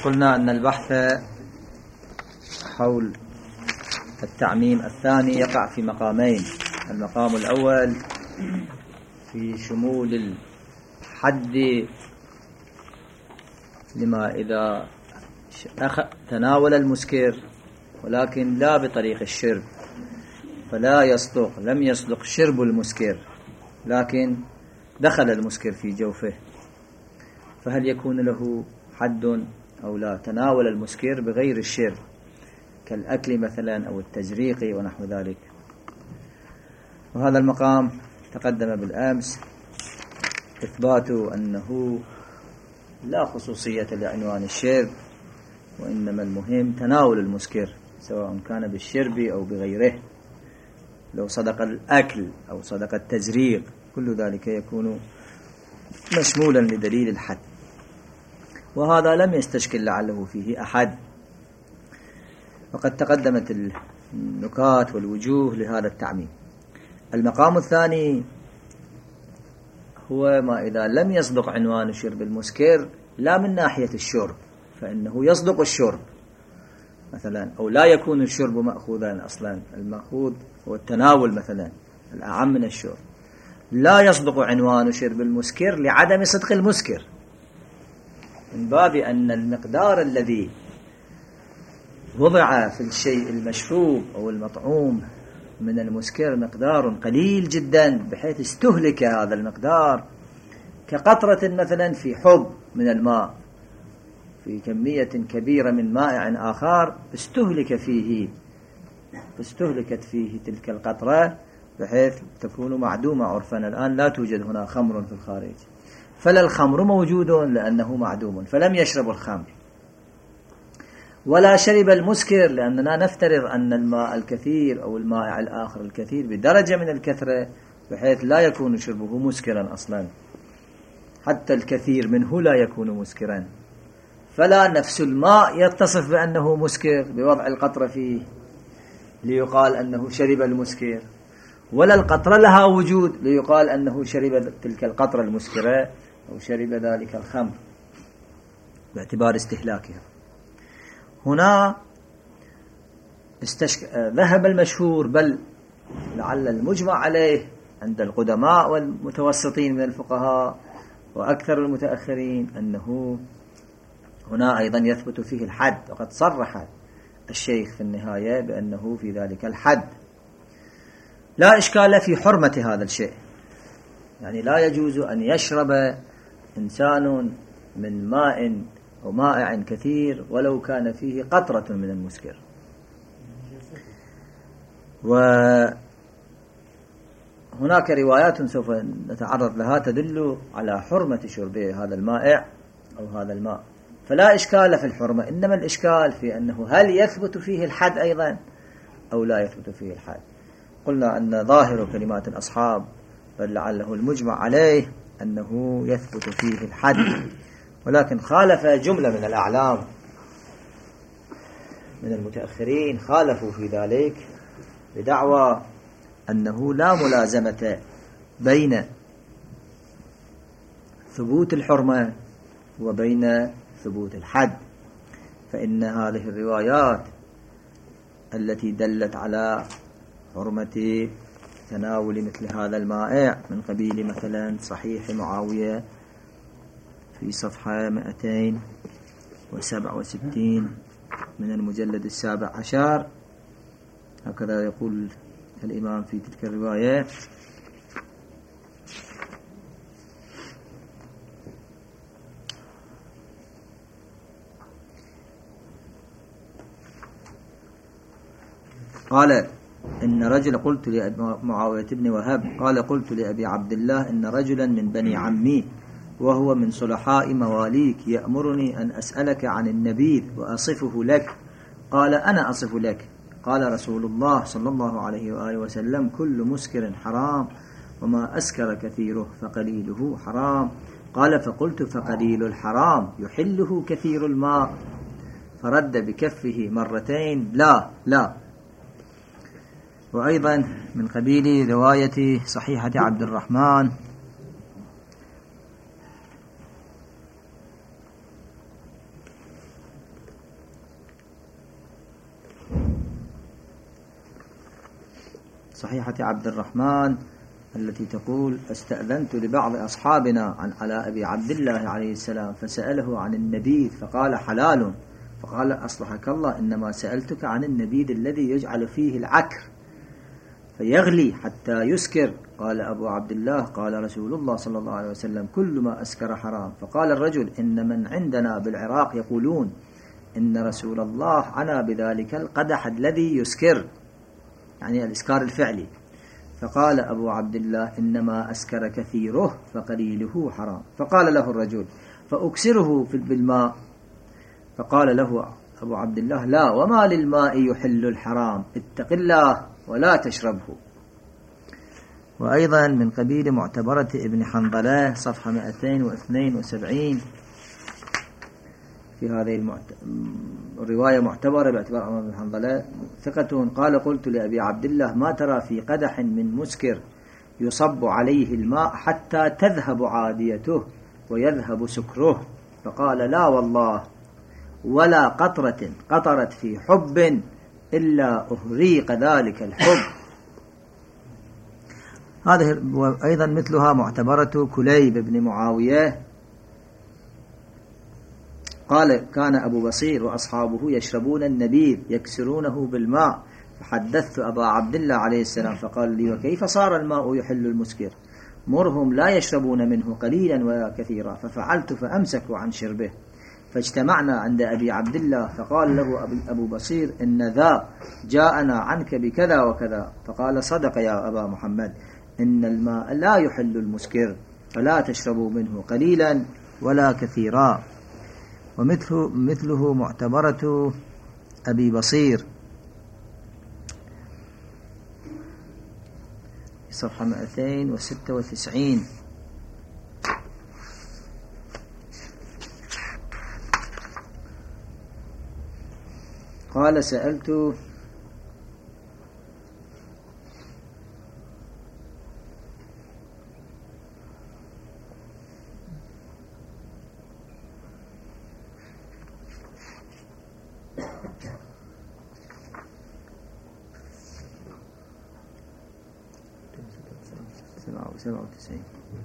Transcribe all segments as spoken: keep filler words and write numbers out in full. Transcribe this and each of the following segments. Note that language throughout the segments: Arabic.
قلنا أن البحث حول التعميم الثاني يقع في مقامين. المقام الأول في شمول الحد لما إذا تناول المسكر ولكن لا بطريق الشرب، فلا يصدق لم يصدق شرب المسكر لكن دخل المسكر في جوفه، فهل يكون له حد أو لا؟ تناول المسكر بغير الشرب كالأكل مثلا أو التجريق ونحو ذلك. وهذا المقام تقدم بالأمس إثبات أنه لا خصوصية لعنوان الشرب، وإنما المهم تناول المسكر سواء كان بالشرب أو بغيره. لو صدق الأكل أو صدق التجريق كل ذلك يكون مشمولا لدليل الحد، وهذا لم يستشكل لعله فيه أحد. وقد تقدمت النكات والوجوه لهذا التعميم. المقام الثاني هو ما إذا لم يصدق عنوان شرب المسكر لا من ناحية الشرب، فإنه يصدق الشرب مثلا، أو لا يكون الشرب مأخوذا أصلا، المأخوذ هو التناول مثلا الأعم من الشرب. لا يصدق عنوان شرب المسكر لعدم صدق المسكر، من باب أن المقدار الذي وضع في الشيء المشروب أو المطعوم من المسكر مقدار قليل جدا بحيث استهلك هذا المقدار كقطرة مثلا في حب من الماء، في كمية كبيرة من مائع آخر استهلك فيه استهلكت فيه تلك القطرة بحيث تكون معدومة عرفا. الآن لا توجد هنا خمر في الخارج، فلا الخمر موجود لأنه معدوم فلم يشرب الخمر، ولا شرب المسكر لأننا نفترض أن الماء الكثير أو المائع الآخر الكثير بدرجة من الكثرة بحيث لا يكون شربه مسكرا أصلا، حتى الكثير منه لا يكون مسكرا. فلا نفس الماء يتصف بأنه مسكر بوضع القطرة فيه ليقال أنه شرب المسكر، ولا القطرة لها وجود ليقال أنه شرب تلك القطرة المسكرة أو شرب ذلك الخمر باعتبار استهلاكها. هنا استشك... ذهب المشهور بل لعل المجمع عليه عند القدماء والمتوسطين من الفقهاء وأكثر المتأخرين أنه هنا أيضا يثبت فيه الحد، وقد صرح الشيخ في النهاية بأنه في ذلك الحد. لا إشكال في حرمة هذا الشيء، يعني لا يجوز أن يشرب إنسان من ماء أو مائع كثير ولو كان فيه قطرة من المسكر. وهناك روايات سوف نتعرض لها تدل على حرمة شرب هذا المائع أو هذا الماء، فلا إشكال في الحرمة، إنما الإشكال في أنه هل يثبت فيه الحد أيضا أو لا يثبت فيه الحد. قلنا أن ظاهر كلمات الأصحاب بل لعله المجمع عليه أنه يثبت فيه الحد، ولكن خالف جملة من الأعلام من المتأخرين خالفوا في ذلك بدعوى أنه لا ملازمة بين ثبوت الحرمة وبين ثبوت الحد، فإن هذه الروايات التي دلت على حرمة تناول مثل هذا المائع من قبيل مثلا صحيح معاوية في صفحة مئتين وسبعة وستين من المجلد السابع عشر، هكذا يقول الإمام في تلك الرواية: قال إن رجل قلت لمعاوية بن وهب قال قلت لأبي عبد الله إن رجلا من بني عمي وهو من صلحاء مواليك يأمرني أن أسألك عن النبيذ وأصفه لك. قال أنا أصف لك. قال رسول الله صلى الله عليه وآله وسلم: كل مسكر حرام وما أسكر كثيره فقليله حرام. قال فقلت: فقليل الحرام يحله كثير الماء؟ فرد بكفه مرتين: لا لا. وأيضا من قبيل رواية صحيحة عبد الرحمن صحيحة عبد الرحمن التي تقول: استأذنت لبعض أصحابنا عن على أبي عبد الله عليه السلام فسأله عن النبيذ فقال حلال، فقال: أصلحك الله، إنما سألتك عن النبيذ الذي يجعل فيه العكر فيغلي حتى يسكر. قال أبو عبد الله: قال رسول الله صلى الله عليه وسلم: كل ما أسكر حرام. فقال الرجل: إن من عندنا بالعراق يقولون إن رسول الله عنا بذلك القدح الذي يسكر، يعني الإسكار الفعلي. فقال أبو عبد الله: إنما أسكر كثيره فقليله حرام. فقال له الرجل: فأكسره بالماء. فقال له أبو عبد الله: لا، وما للماء يحل الحرام، اتق الله ولا تشربه. وأيضا من قبيل معتبرة ابن حنظلة صفحة مئتين واثنين وسبعين في هذه المعت... الرواية معتبرة باعتبار ابن حنظلة ثقة. قال: قلت لأبي عبد الله: ما ترى في قدح من مسكر يصب عليه الماء حتى تذهب عاديته ويذهب سكره؟ فقال: لا والله، ولا قطرة قطرت في حب إلا أهريق ذلك الحب. هذه أيضا مثلها معتبرة كليب بن معاوية قال: كان أبو بصير وأصحابه يشربون النبيذ يكسرونه بالماء، فحدثت أبا عبد الله عليه السلام فقال لي: وكيف صار الماء يحل المسكر؟ مرهم لا يشربون منه قليلا ولا كثيرا. ففعلت فأمسكوا عن شربه. فاجتمعنا عند أبي عبد الله فقال له أبو بصير: إن ذا جاءنا عنك بكذا وكذا. فقال: صدق يا أبا محمد، إن الماء لا يحل المسكر، فلا تشربوا منه قليلا ولا كثيرا. ومثله مثله معتبرة أبي بصير صفحة مئتين وستة وتسعين. قال: سألت سبعة وتسعين.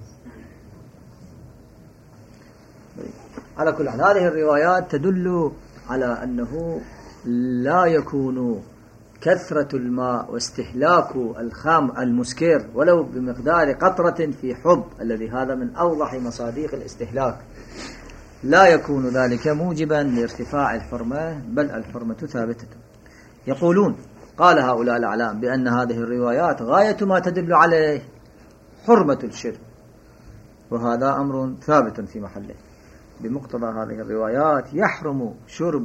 على كل حال هذه الروايات تدل على أنه لا يكون كثرة الماء واستهلاك الخام المسكر ولو بمقدار قطرة في حب، الذي هذا من أوضح مصادق الاستهلاك، لا يكون ذلك موجبا لارتفاع الحرمة، بل الحرمة ثابتة. يقولون قال هؤلاء الأعلام بأن هذه الروايات غاية ما تدل عليه حرمة الشرب، وهذا أمر ثابت في محله. بمقتضى هذه الروايات يحرم شرب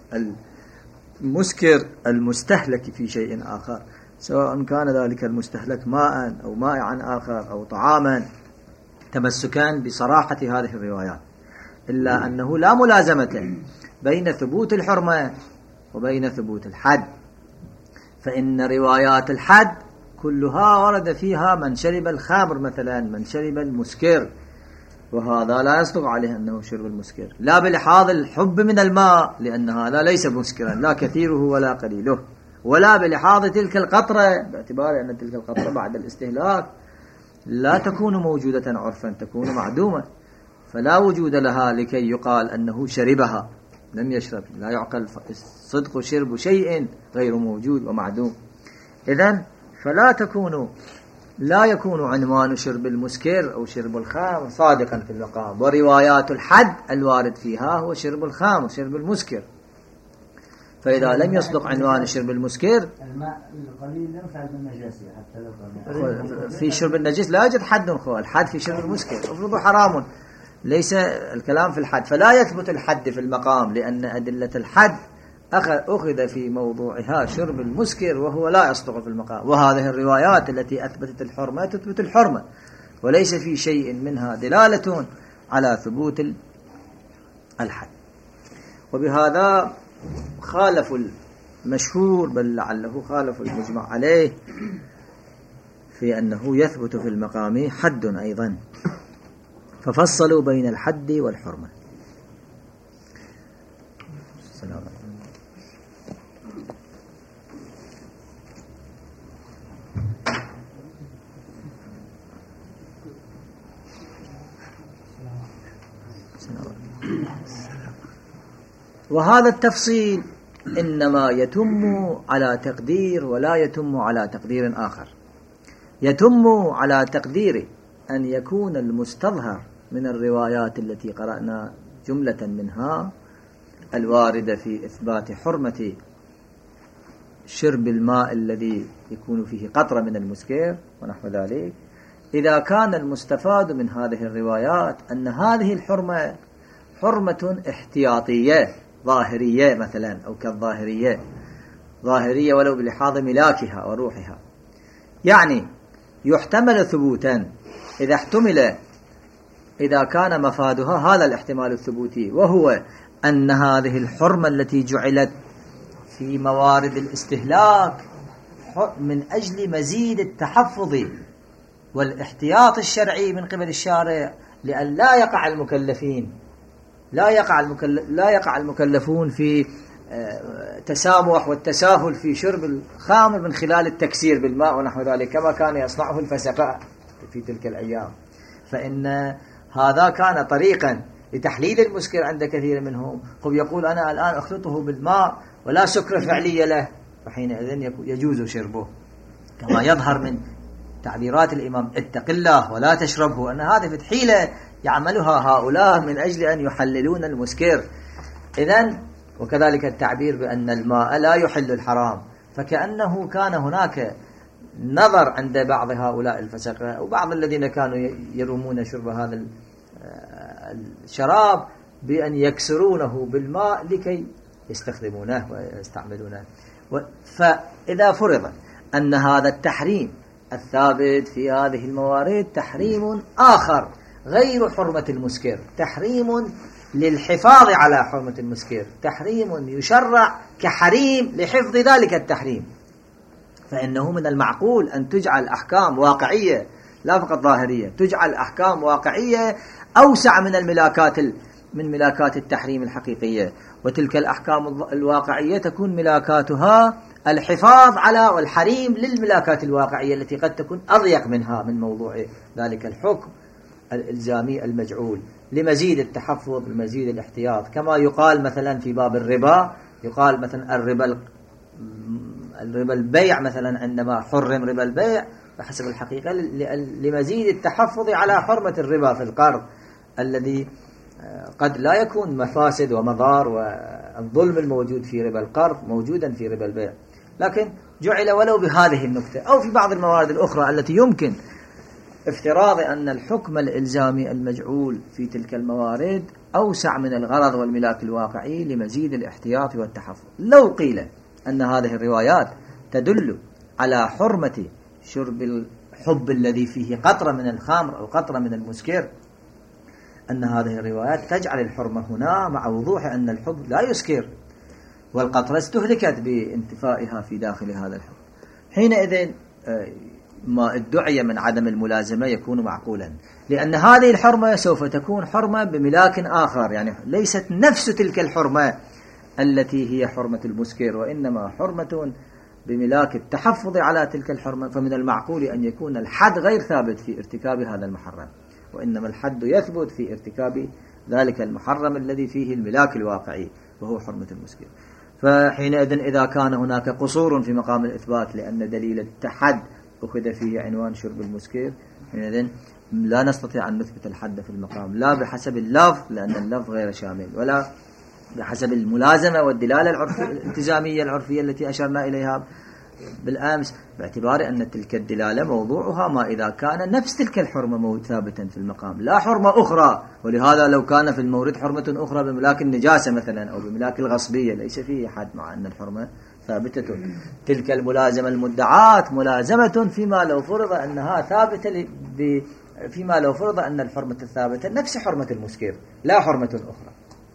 المسكر المستهلك في شيء آخر، سواء كان ذلك المستهلك ماء أو مائعا آخر أو طعاما، تمسكا بصراحة هذه الروايات، إلا أنه لا ملازمة بين ثبوت الحرمة وبين ثبوت الحد. فإن روايات الحد كلها ورد فيها من شرب الخمر مثلا، من شرب المسكر، وهذا لا يصدق عليه أنه شرب المسكر، لا بلحاظ الحب من الماء لأن هذا ليس مسكرا لا كثيره ولا قليله، ولا بلحاظ تلك القطرة باعتبار أن تلك القطرة بعد الاستهلاك لا تكون موجودة عرفا، تكون معدومة، فلا وجود لها لكي يقال أنه شربها، لم يشرب، لا يعقل صدق شرب شيء غير موجود ومعدوم. إذن فلا تكون لا يكون عنوان شرب المسكر أو شرب الخام صادقا في المقام، وروايات الحد الوارد فيها هو شرب الخام وشرب المسكر. فإذا لم يصدق عنوان شرب المسكر، الماء القليل ينفع بالنجاسة حتى لو في شرب النجس لا يوجد حد خو الحد في شرب المسكر افرضوا حرام، ليس الكلام في الحد، فلا يثبت الحد في المقام لأن أدلة الحد أخذ في موضوعها شرب المسكر وهو لا يصدق في المقام. وهذه الروايات التي أثبتت الحرمة تثبت الحرمة، وليس في شيء منها دلالة على ثبوت الحد. وبهذا خالف المشهور، بل لعله خالف المجمع عليه، في أنه يثبت في المقام حد أيضا، ففصلوا بين الحد والحرمة. السلام عليكم. وهذا التفصيل إنما يتم على تقدير ولا يتم على تقدير آخر. يتم على تقدير أن يكون المستظهر من الروايات التي قرأنا جملة منها الواردة في إثبات حرمة شرب الماء الذي يكون فيه قطرة من المسكر ونحو ذلك، إذا كان المستفاد من هذه الروايات أن هذه الحرمة حرمة احتياطية ظاهرية مثلا، أو كالظاهرية ظاهرية ولو بلحاظ ملاكها وروحها، يعني يحتمل ثبوتا إذا احتمل إذا كان مفادها هذا الاحتمال الثبوتي، وهو أن هذه الحرمة التي جعلت في موارد الاستهلاك من أجل مزيد التحفظ والاحتياط الشرعي من قبل الشارع، لأن لا يقع المكلفين لا يقع المكلف لا يقع المكلفون في تسامح والتساهل في شرب الخمر من خلال التكسير بالماء ونحو ذلك كما كان يصنعه الفسقاء في تلك الأيام. فإن هذا كان طريقا لتحليل المسكر عند كثير منهم. قد يقول أنا الآن أخلطه بالماء ولا سكر فعلي له، فحينئذ يجوز شربه، كما يظهر من تعبيرات الإمام اتق الله ولا تشربه، أن هذه حيلة يعملها هؤلاء من أجل أن يحللون المسكر. إذن وكذلك التعبير بأن الماء لا يحل الحرام، فكأنه كان هناك نظر عند بعض هؤلاء الفسقة وبعض الذين كانوا يرمون شرب هذا الشراب بأن يكسرونه بالماء لكي يستخدمونه ويستعملونه. فإذا فرض أن هذا التحريم الثابت في هذه الموارد تحريم آخر غير حرمة المسكر، تحريم للحفاظ على حرمة المسكر، تحريم يشرع كحريم لحفظ ذلك التحريم، فإنه من المعقول أن تجعل أحكام واقعية لا فقط ظاهرية، تجعل أحكام واقعية أوسع من الملاكات من ملاكات التحريم الحقيقية، وتلك الأحكام الواقعية تكون ملاكاتها الحفاظ على والحريم للملاكات الواقعية التي قد تكون أضيق منها من موضوع ذلك الحكم الإلزامي المجعول لمزيد التحفظ لمزيد الاحتياط. كما يقال مثلا في باب الربا، يقال مثلا الربا الربا البيع مثلا عندما حرم ربا البيع بحسب الحقيقة لمزيد التحفظ على حرمة الربا في القرض الذي قد لا يكون مفاسد ومضار والظلم الموجود في ربا القرض موجودا في ربا البيع، لكن جعل ولو بهذه النكتة. أو في بعض الموارد الأخرى التي يمكن افتراض أن الحكم الإلزامي المجعول في تلك الموارد أوسع من الغرض والملاك الواقعي لمزيد الاحتياط والتحفظ. لو قيل أن هذه الروايات تدل على حرمة شرب الحب الذي فيه قطرة من الخمر أو قطرة من المسكر، أن هذه الروايات تجعل الحرمة هنا مع وضوح أن الحب لا يسكر والقطرة استهلكت بانتفائها في داخل هذا الحب، حينئذ ما ادعي من عدم الملازمة يكون معقولا، لأن هذه الحرمة سوف تكون حرمة بملاك آخر، يعني ليست نفس تلك الحرمة التي هي حرمة المسكر، وإنما حرمة بملاك التحفظ على تلك الحرمة. فمن المعقول أن يكون الحد غير ثابت في ارتكاب هذا المحرم، وإنما الحد يثبت في ارتكاب ذلك المحرم الذي فيه الملاك الواقعي وهو حرمة المسكر. فحينئذ إذا كان هناك قصور في مقام الإثبات لأن دليل التحد أخذ فيه عنوان شرب المسكر، حينئذ لا نستطيع أن نثبت الحد في المقام، لا بحسب اللفظ لأن اللفظ غير شامل، ولا بحسب الملازمة والدلالة العرفية الالتزامية العرفية التي أشرنا إليها بالأمس، باعتبار أن تلك الدلالة موضوعها ما إذا كان نفس تلك الحرمة ثابتا في المقام لا حرمة أخرى. ولهذا لو كان في المورد حرمة أخرى بملاك النجاسة مثلا أو بملاك الغصبية ليس فيه حد، مع أن الحرمة ثابتة. تلك الملازمة المدعاة ملازمة فيما لو فرض أنها ثابتة ب... فيما لو فرض أن الحرمة الثابتة نفس حرمة المسكر لا حرمة أخرى.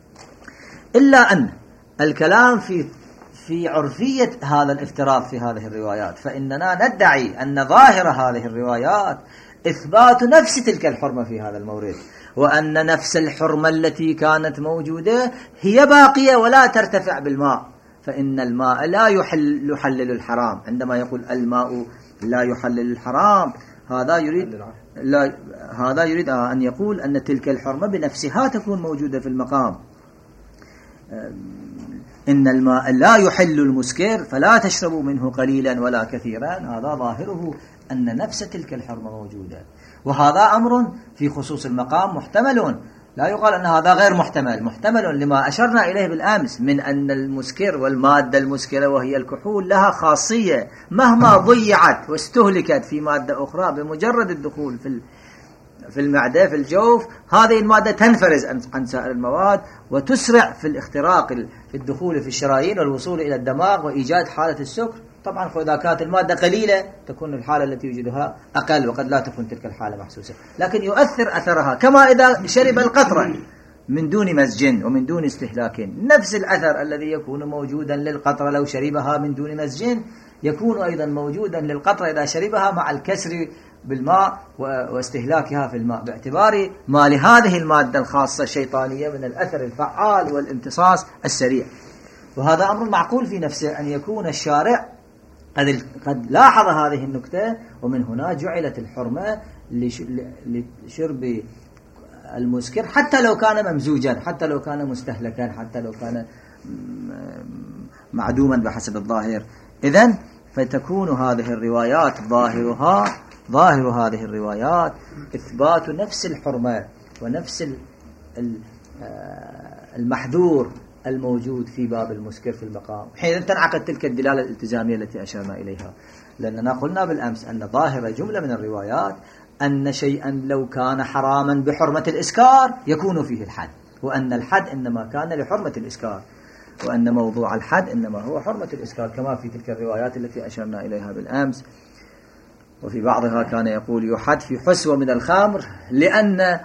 إلا أن الكلام في في عرفية هذا الافتراض في هذه الروايات، فإننا ندعي أن ظاهر هذه الروايات إثبات نفس تلك الحرمة في هذا المورد، وأن نفس الحرمة التي كانت موجودة هي باقية ولا ترتفع بالماء، فإن الماء لا يحل يحلل الحرام. عندما يقول الماء لا يحلل الحرام هذا يريد لا، هذا يريد أن يقول أن تلك الحرمة بنفسها تكون موجودة في المقام. إن الماء لا يحل المسكر فلا تشربوا منه قليلا ولا كثيرا، هذا ظاهره أن نفس تلك الحرمة موجودة، وهذا أمر في خصوص المقام محتمل، لا يقال أن هذا غير محتمل، محتمل لما أشرنا إليه بالأمس من أن المسكر والمادة المسكرة وهي الكحول لها خاصية مهما ضيعت واستهلكت في مادة أخرى بمجرد الدخول في في المعدة في الجوف، هذه المادة تنفرز عن سائر المواد وتسرع في الاختراق في الدخول في الشرايين والوصول إلى الدماغ وإيجاد حالة السكر. طبعا فإذا كانت المادة قليلة تكون الحالة التي يوجدها أقل، وقد لا تكون تلك الحالة محسوسة، لكن يؤثر أثرها كما إذا شرب القطرة من دون مزج ومن دون استهلاك، نفس الأثر الذي يكون موجودا للقطرة لو شربها من دون مزج يكون أيضا موجودا للقطرة إذا شربها مع الكسر بالماء واستهلاكها في الماء، باعتبار ما لهذه المادة الخاصة الشيطانية من الأثر الفعال والامتصاص السريع. وهذا أمر معقول في نفسه أن يكون الشارع قد قد لاحظ هذه النكتة، ومن هنا جعلت الحرمة لشرب المسكر حتى لو كان ممزوجا، حتى لو كان مستهلكا، حتى لو كان معدوما بحسب الظاهر. إذن فتكون هذه الروايات ظاهرها ظاهر هذه الروايات إثبات نفس الحرمة ونفس المحذور الموجود في باب المسكر في المقام، حين تنعقد تلك الدلالة الالتزامية التي أشرنا إليها. لأننا قلنا بالأمس أن ظاهر جملة من الروايات أن شيئا لو كان حراما بحرمة الإسكار يكون فيه الحد، وأن الحد إنما كان لحرمة الإسكار، وأن موضوع الحد إنما هو حرمة الإسكار، كما في تلك الروايات التي أشرنا إليها بالأمس. وفي بعضها كان يقول يحد في حسوة من الخمر لأن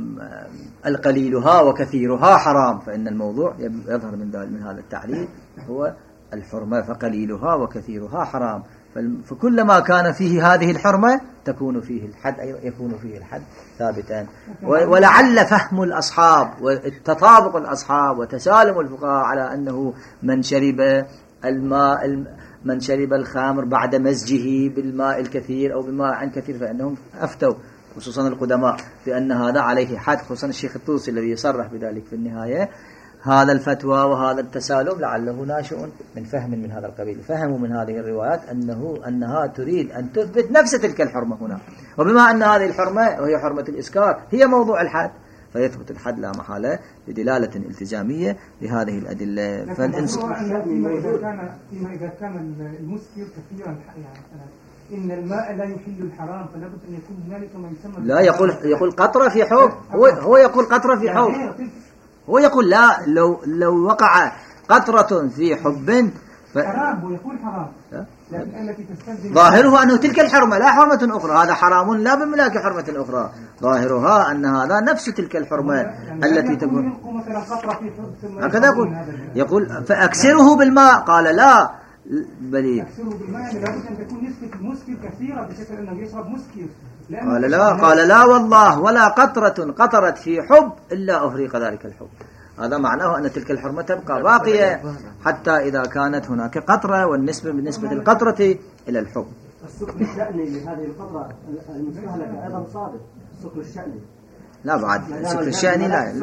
القليلها وكثيرها حرام، فإن الموضوع يظهر من من هذا التعليل هو الحرمة، فقليلها وكثيرها حرام، فكلما كان فيه هذه الحرمة تكون فيه الحد، يكون فيه الحد ثابتا. ولعل فهم الأصحاب وتطابق الأصحاب وتسالم الفقهاء على أنه من شرب الماء من شرب الخمر بعد مزجه بالماء الكثير أو بماء كثير فإنهم أفتوا، خصوصا القدماء، بأن هذا عليه حد، خصوصا الشيخ الطوسي الذي يصرح بذلك في النهاية. هذا الفتوى وهذا التسالم لعله ناشئ من فهم من هذا القبيل، فهموا من هذه الروايات أنه أنها تريد أن تثبت نفس تلك الحرمة هنا، وبما أن هذه الحرمة وهي حرمة الإسكار هي موضوع الحد، فيثبت الحد لا محالة بدلالة التزامية لهذه الأدلة. فالإنسان فيما إذا كان فيما إذا كان المسكر كثيرا، يعني إن الماء لا يحل الحرام، فلا بد أن يكون هنالك ما يسمى لا يقول يقول قطرة في حوض، هو هو يقول قطرة في حوض، هو يقول لا، لو لو وقع قطرة في حب ف... حرام، هو يقول حرام، لكن التي تستلزم ظاهرها أنه تلك الحرمة لا حرمة أخرى، هذا حرام لا بملاك حرمة أخرى، ظاهرها أن هذا نفس تلك الحرمة يعني التي تكون مثلا قطرة في حب، هكذا يقول يقول فأكسره بالماء، قال لا بل أكسره بالماء، يعني لابد أن تكون نسبة المسكر كثيرة بشكل أنه يشرب مسكر. قال لا قال لا والله ولا قطرة قطرت في حب إلا أفريق ذلك الحب. هذا معناه أن تلك الحرمة تبقى باقية حتى إذا كانت هناك قطرة، والنسبة بالنسبة للقطرة إلى الحب. السكر الشأني لهذه القطرة المستهلكة أيضا صادق، السكر الشأني لا بعد سكر الشأني لا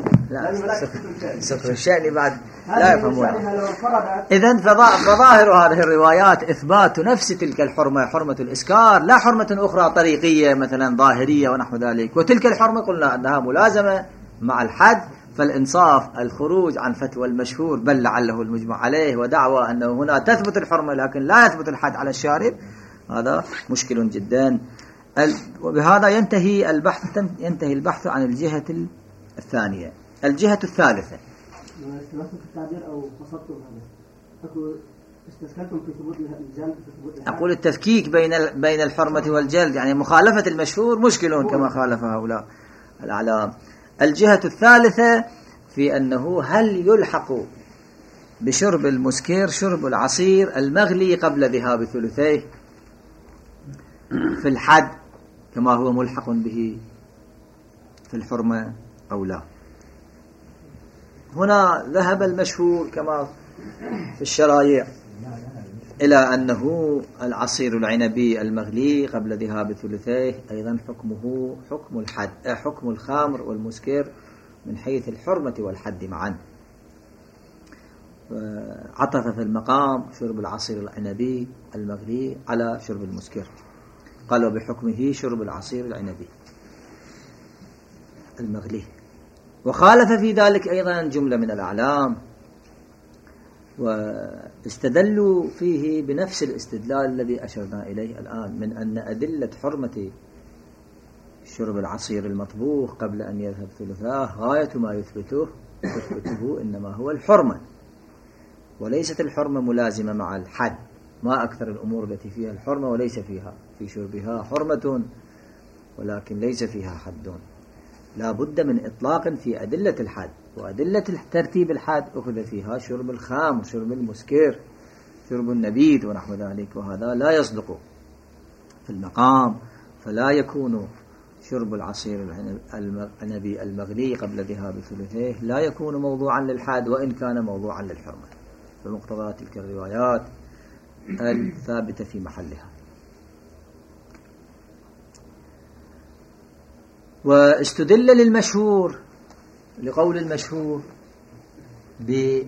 لا سكر الشأني بعد لا يفهمون. إذن فظاهر هذه الروايات إثبات نفس تلك الحرمة، حرمة الإسكار، لا حرمة أخرى طريقية مثلا ظاهرية ونحو ذلك. وتلك الحرمة قلنا أنها ملازمة مع الحد، فالإنصاف الخروج عن فتوى المشهور بل لعله المجمع عليه ودعوى أنه هنا تثبت الحرمة لكن لا يثبت الحد على الشارب، هذا مشكل جدا. وبهذا ينتهي البحث ينتهي البحث عن الجهة الثانية. الجهة الثالثة أقول التفكيك بين بين الحرمة والجلد، يعني مخالفة المشهور مشكل كما خالف هؤلاء الأعلام. الجهة الثالثة في أنه هل يلحق بشرب المسكر شرب العصير المغلي قبل ذهاب ثلثيه في الحد كما هو ملحق به في الحرمة أو لا. هنا ذهب المشهور كما في الشرايع إلى أنه العصير العنبي المغلي قبل ذهاب ثلثيه أيضا حكمه حكم الحد حكم الخمر والمسكر من حيث الحرمة والحد معا. عطف في المقام شرب العصير العنبي المغلي على شرب المسكر، قال وبحكمه شرب العصير العنبي المغلي. وخالف في ذلك أيضا جملة من الأعلام، واستدلوا فيه بنفس الاستدلال الذي أشرنا إليه الآن، من أن أدلة حرمة شرب العصير المطبوخ قبل أن يذهب ثلثاه غاية ما يثبته يثبته إنما هو الحرمة، وليست الحرمة ملازمة مع الحد. ما أكثر الأمور التي فيها الحرمة وليس فيها في شربها حرمة ولكن ليس فيها حد. لا بد من إطلاق في أدلة الحد، وأدلة ترتيب الحد أخذ فيها شرب الخام وشرب المسكر شرب النبيذ ونحو ذلك، وهذا لا يصدق في المقام. فلا يكون شرب العصير العنبي المغلي قبل ذهاب ثلثيه لا يكون موضوعا للحد وإن كان موضوعا للحرمة بمقتضى تلك الروايات الثابتة في محلها. واستدل للمشهور لقول المشهور ب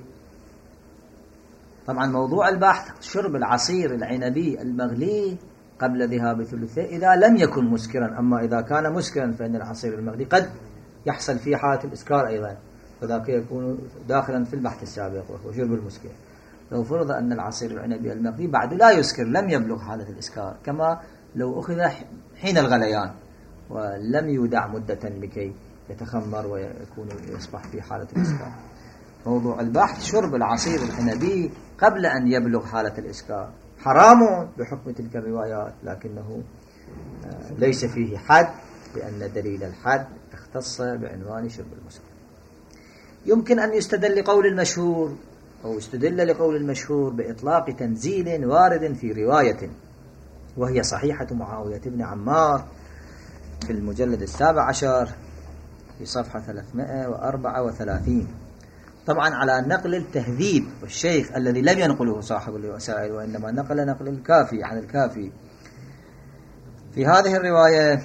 طبعا موضوع البحث شرب العصير العنبي المغلي قبل ذهاب ثلثيه إذا لم يكن مسكرا. أما إذا كان مسكرا فإن العصير المغلي قد يحصل فيه حالة الإسكار أيضا، فذاك يكون داخلا في البحث السابق وهو شرب المسكر. لو فرض أن العصير العنبي المغلي بعد لا يسكر، لم يبلغ حالة الإسكار، كما لو أخذ حين الغليان ولم يودع مدة لكي يتخمر ويكون يصبح في حالة الإسكار. موضوع البحث شرب العصير العنبي قبل أن يبلغ حالة الإسكار حرام بحكم تلك الروايات، لكنه ليس فيه حد، لأن دليل الحد اختص بعنوان شرب المسكر. يمكن أن يستدل لقول المشهور أو استدل لقول المشهور بإطلاق تنزيل وارد في رواية، وهي صحيحة معاوية بن عمار في المجلد السابع عشر في صفحة ثلاثمائة وأربعة وثلاثين، طبعا على نقل التهذيب والشيخ الذي لم ينقله صاحب الوسائل وإنما نقل نقل الكافي عن الكافي. في هذه الرواية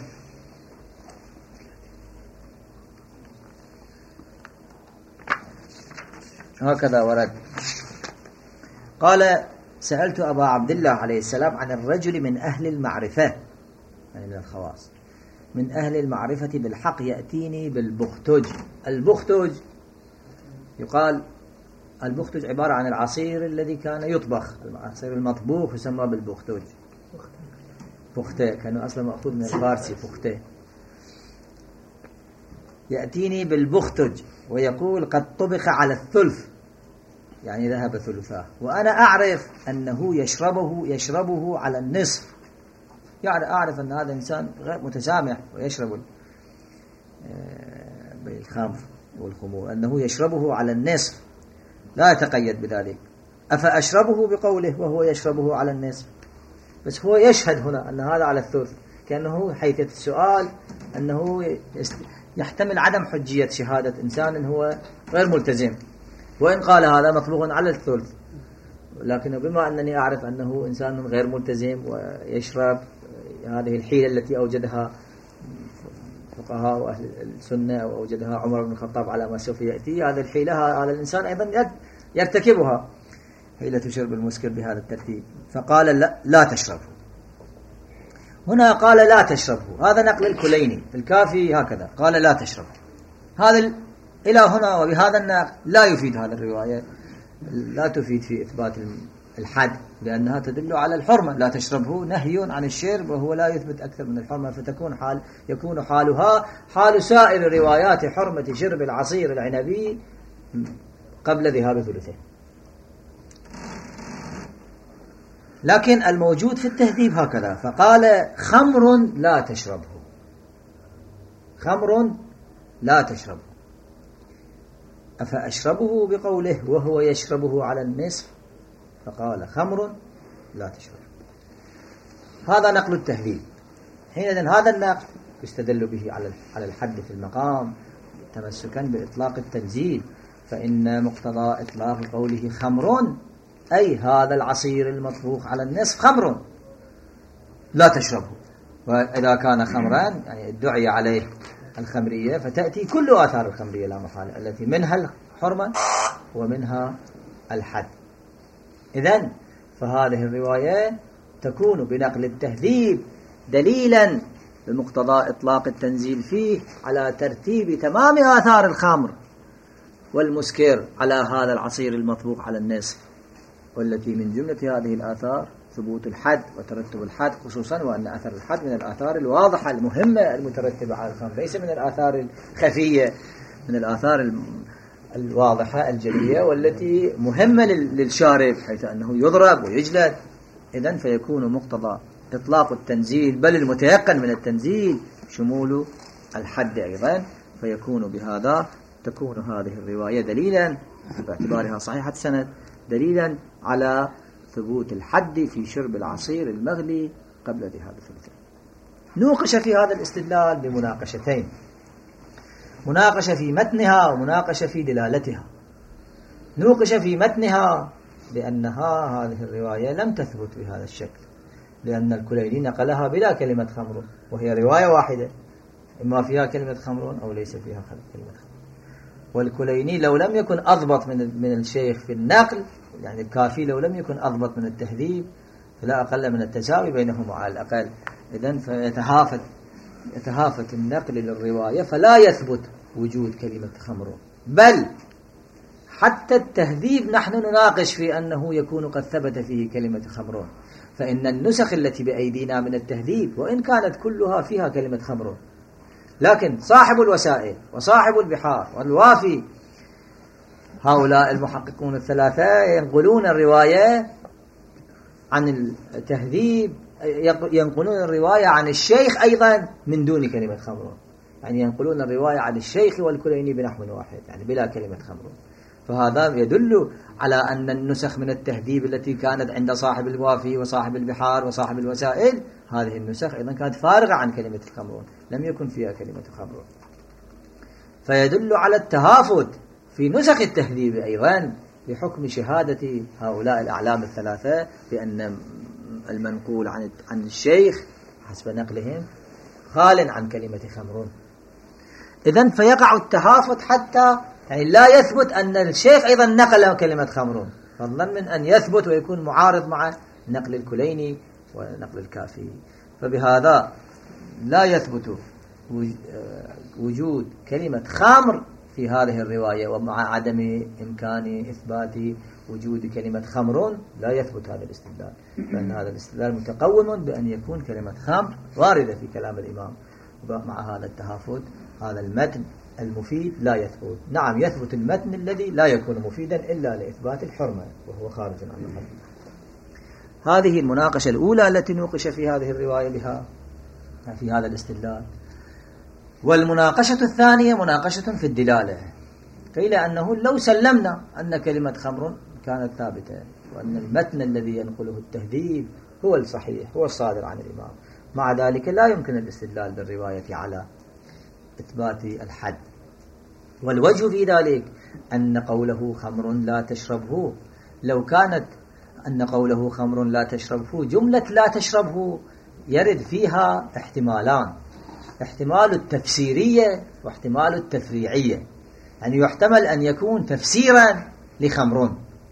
هكذا ورد، قال سألت أبا عبد الله عليه السلام عن الرجل من أهل المعرفة، يعني من الخواص، من أهل المعرفة بالحق يأتيني بالبختج. البختج يقال البختج عبارة عن العصير الذي كان يطبخ، العصير المطبوخ يسمى بالبختج. بخته كانوا أصلا مأخوذ من الفارسي بخته. يأتيني بالبختج ويقول قد طبخ على الثلث، يعني ذهب ثلثاه، وأنا أعرف أنه يشربه يشربه على النصف. يعني أعرف أن هذا إنسان غير متسامح ويشرب بالخمر والخمور، أنه يشربه على النصف لا يتقيد بذلك. أفأشربه بقوله وهو يشربه على النصف؟ بس هو يشهد هنا أن هذا على الثلث، كأنه حيث السؤال أنه يحتمل عدم حجية شهادة إنسان هو غير ملتزم، وإن قال هذا مطبوخ على الثلث، لكن بما أنني أعرف أنه إنسان غير ملتزم ويشرب هذه الحيلة التي أوجدها فقهاء وأهل السنة أو أوجدها عمر بن الخطاب على ما سوف يأتي، هذه الحيلة هذا الإنسان أيضا يرتكبها، حيلة شرب المسكر بهذا الترتيب. فقال لا, لا تشربه. هنا قال لا تشربه، هذا نقل الكليني الكافي هكذا قال لا تشربه. هذا ال... إلى هنا وبهذا النقل لا يفيد هذا الرواية، لا تفيد في إثبات الحد، لأنها تدل على الحرمة. لا تشربه نهي عن الشرب وهو لا يثبت أكثر من الحرمة، فتكون حال يكون حالها حال سائر روايات حرمة شرب العصير العنبي قبل ذهاب ثلثه. لكن الموجود في التهذيب هكذا، فقال خمر لا تشربه، خمر لا تشربه. أفأشربه بقوله وهو يشربه على النصف؟ فقال خمر لا تشربه. هذا نقل التهذيب. حينئذ هذا النقل يستدل به على على الحد في المقام تمسكا بإطلاق التنزيل، فإن مقتضى إطلاق قوله خمر أي هذا العصير المطبوخ على النصف خمر لا تشربه. وإذا كان خمرا يعني ادعي عليه الخمرية، فتأتي كل آثار الخمرية لا محالة التي منها الحرمة ومنها الحد. إذن فهذه الرواية تكون بنقل التهذيب دليلا بمقتضى إطلاق التنزيل فيه على ترتيب تمام آثار الخمر والمسكر على هذا العصير المطبوخ على النصف، والتي من جملة هذه الآثار ثبوت الحد وترتب الحد، خصوصا وأن أثر الحد من الآثار الواضحة المهمة المترتبة على الخمر، ليس من الآثار الخفية، من الآثار الواضحة الجلية والتي مهمة للشارب، حيث أنه يضرب ويجلد. إذن فيكون مقتضى إطلاق التنزيل بل المتيقن من التنزيل شمول الحد أيضا، فيكون بهذا تكون هذه الرواية دليلا باعتبارها صحيحة السند دليلا على ثبوت الحد في شرب العصير المغلي قبل ذهاب الثلثين. نوقش في هذا الاستدلال بمناقشتين، مناقشة في متنها ومناقشة في دلالتها. نوقش في متنها بأنها هذه الرواية لم تثبت بهذا الشكل، لأن الكليني نقلها بلا كلمة خمر، وهي رواية واحدة إما فيها كلمة خمر أو ليس فيها كلمة خمر. والكليني لو لم يكن أضبط من من الشيخ في النقل، يعني الكافي لو لم يكن أضبط من التهذيب، فلا أقل من التساوي بينهما على الأقل. إذن فيتهافت يتهافت النقل للرواية فلا يثبت وجود كلمة خمر، بل حتى التهذيب نحن نناقش في أنه يكون قد ثبت فيه كلمة خمر، فإن النسخ التي بأيدينا من التهذيب وإن كانت كلها فيها كلمة خمر، لكن صاحب الوسائل وصاحب البحار والوافي هؤلاء المحققون الثلاثة ينقلون الرواية عن التهذيب، ينقلون الرواية عن الشيخ أيضا من دون كلمة خمر، يعني ينقلون الرواية عن الشيخ والكليني بنحو واحد يعني بلا كلمة خمر. فهذا يدل على أن النسخ من التهذيب التي كانت عند صاحب الوافي وصاحب البحار وصاحب الوسائل، هذه النسخ أيضا كانت فارغة عن كلمة الخمر، لم يكن فيها كلمة خمر، فيدل على التهافت في نسخ التهذيب أيضا لحكم شهادة هؤلاء الأعلام الثلاثة بأن المنقول عن عن الشيخ حسب نقلهم خال عن كلمة خمر. إذن فيقع التهافت حتى يعني لا يثبت أن الشيخ أيضا نقل كلمة خمر، فضلا من أن يثبت ويكون معارض مع نقل الكليني ونقل الكافي. فبهذا لا يثبت وجود كلمة خمر في هذه الرواية، ومع عدم إمكان إثبات وجود كلمة خمر لا يثبت هذا الاستدلال، لأن هذا الاستدلال متقوم بأن يكون كلمة خمر واردة في كلام الإمام. ومع هذا التهافت هذا المتن المفيد لا يثبت. نعم يثبت المتن الذي لا يكون مفيدا إلا لإثبات الحرمة وهو خارج عن الحرمة. هذه المناقشة الأولى التي نوقش في هذه الرواية بها في هذا الاستدلال. والمناقشة الثانية مناقشة في الدلالة، قيل أنه لو سلمنا أن كلمة خمر كانت ثابتة وأن المتن الذي ينقله التهذيب هو الصحيح هو الصادر عن الإمام، مع ذلك لا يمكن الاستدلال بالرواية على إثبات الحد. والوجه في ذلك أن قوله خمر لا تشربه، لو كانت أن قوله خمر لا تشربه جملة لا تشربه يرد فيها احتمالان، احتمال التفسيرية واحتمال التفريعية، يعني يحتمل أن يكون تفسيرا لخمر،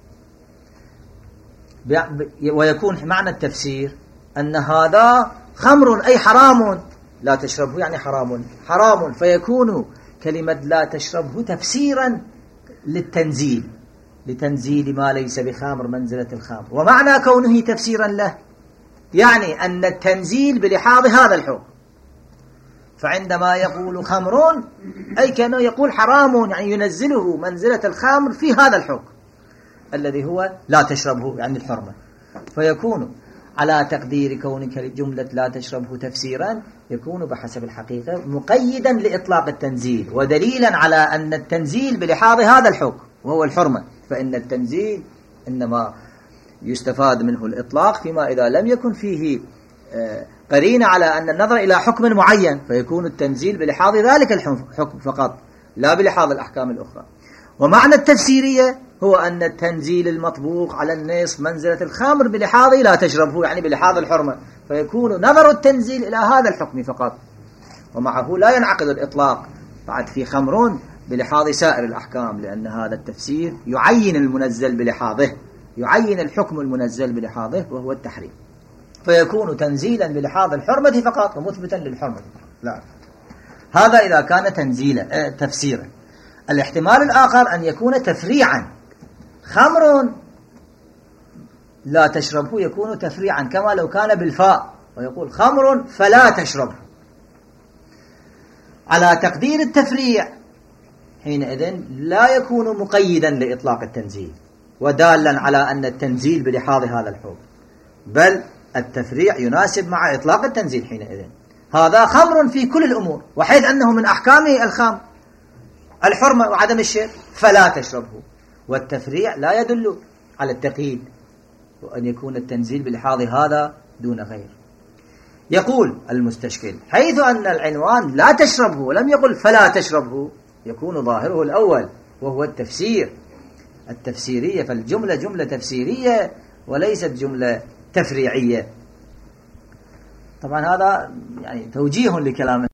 ويكون معنى التفسير أن هذا خمر أي حرام، لا تشربه يعني حرام حرام، فيكون كلمة لا تشربه تفسيرا للتنزيل، لتنزيل ما ليس بخمر منزلة الخمر، ومعنى كونه تفسيرا له يعني أن التنزيل بلحاظ هذا الحكم. فعندما يقول خمر أي كأنه يقول حرام، يعني ينزله منزلة الخمر في هذا الحكم الذي هو لا تشربه يعني الحرمة. فيكون على تقدير كون جملة لا تشربه تفسيرا يكون بحسب الحقيقة مقيدا لإطلاق التنزيل ودليلا على أن التنزيل بلحاظ هذا الحكم وهو الحرمة، فإن التنزيل إنما يستفاد منه الإطلاق فيما إذا لم يكن فيه قرينة على أن النظر إلى حكم معين، فيكون التنزيل بلحاظ ذلك الحكم فقط لا بلحاظ الأحكام الأخرى. ومعنى التفسيرية هو أن التنزيل المطبوق على النصف منزلة الخمر بلحاظ لا تشربه، يعني بلحاظ الحرمة، فيكون نظر التنزيل إلى هذا الحكم فقط، ومعه لا ينعقد الإطلاق بعد في خمر بلحاظ سائر الأحكام، لأن هذا التفسير يعين المنزل بلحاظه، يعين الحكم المنزل بلحاظه وهو التحريم، فيكون تنزيلا بلحاظ الحرمة فقط ومثبتا للحرمة. لا، هذا إذا كان تنزيلا تفسيرا. الاحتمال الآخر أن يكون تفريعا، خمر لا تشربه يكون تفريعا كما لو كان بالفاء ويقول خمر فلا تشربه، على تقدير التفريع حينئذ لا يكون مقيدا لإطلاق التنزيل ودالا على أن التنزيل بلحاظ هذا الحكم، بل التفريع يناسب مع إطلاق التنزيل حينئذ. هذا خمر في كل الأمور، وحيث أنه من أحكامه الخمر الحرمة وعدم الشرب فلا تشربه، والتفريع لا يدل على التقييد وأن يكون التنزيل بلحاظ هذا دون غير. يقول المستشكل حيث أن العنوان لا تشربه ولم يقل فلا تشربه يكون ظاهره الأول وهو التفسير التفسيرية، فالجملة جملة تفسيرية وليست جملة تفريعية. طبعا هذا يعني توجيه لكلام